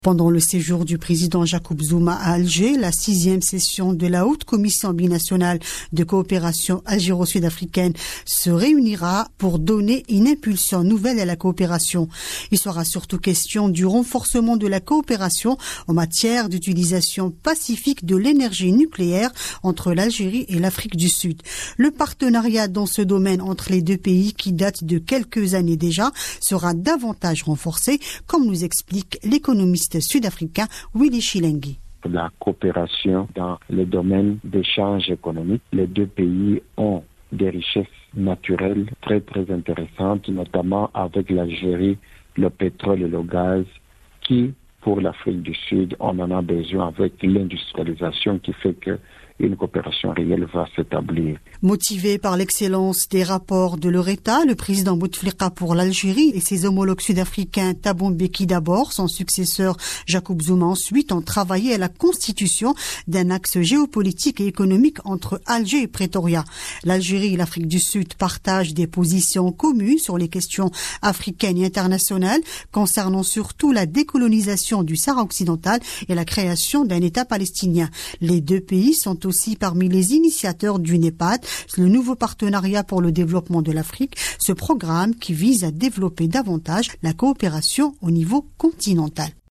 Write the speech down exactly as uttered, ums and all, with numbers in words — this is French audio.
Pendant le séjour du président Jacob Zuma à Alger, la sixième session de la Haute Commission binationale de coopération algéro-sud-africaine se réunira pour donner une impulsion nouvelle à la coopération. Il sera surtout question du renforcement de la coopération en matière d'utilisation pacifique de l'énergie nucléaire entre l'Algérie et l'Afrique du Sud. Le partenariat dans ce domaine entre les deux pays, qui date de quelques années déjà, sera davantage renforcé, comme nous explique l'économiste sud-africain Willy Chilengi. La coopération dans le domaine d'échanges économiques. Les deux pays ont des richesses naturelles très très intéressantes, notamment avec l'Algérie, le pétrole et le gaz, qui, pour l'Afrique du Sud, on en a besoin avec l'industrialisation qui fait que une coopération réelle va s'établir. Motivé par l'excellence des rapports de leur État, le président Bouteflika pour l'Algérie et ses homologues sud-africains Thabo Mbeki d'abord, son successeur Jacob Zuma ensuite, ont travaillé à la constitution d'un axe géopolitique et économique entre Alger et Pretoria. L'Algérie et l'Afrique du Sud partagent des positions communes sur les questions africaines et internationales, concernant surtout la décolonisation du Sahara occidental et la création d'un État palestinien. Les deux pays sont aussi parmi les initiateurs du NEPAD, le nouveau partenariat pour le développement de l'Afrique, ce programme qui vise à développer davantage la coopération au niveau continental.